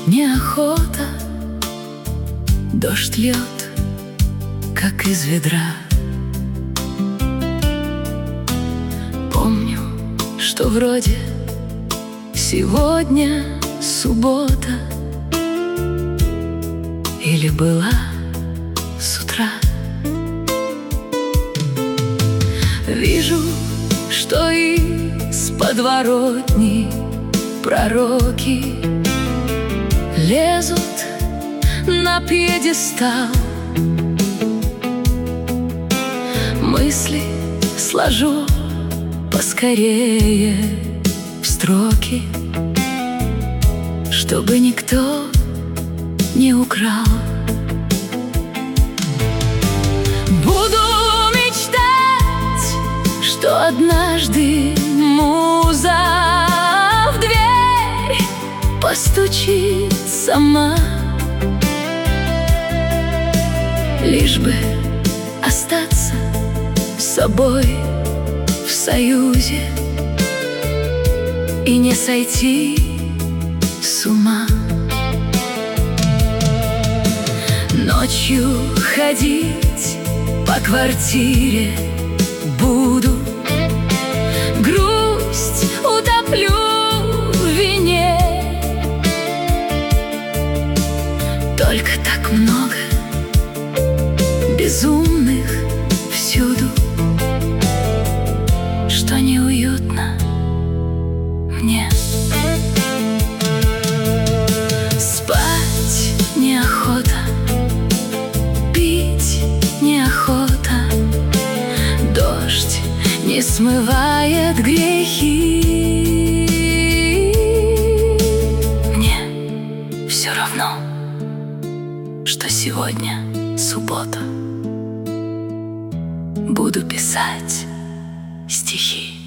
неохота, дождь льет, как из ведра. Помню, что вроде сегодня суббота, или была с утра. Вижу, что из подворотни пророки лезут на пьедестал. Мысли сложу поскорее в строки, чтобы никто не украл. Буду мечтать, что однажды муза в дверь постучит сама, лишь бы остаться с собой в союзе и не сойти с ума. Ночью ходить по квартире буду, грусть утоплю в вине. Только так много безумных всюду, что неуютно мне. Спать неохота, пить неохота, дождь не смывает грехи. Мне все равно, что сегодня суббота. Буду писать стихи.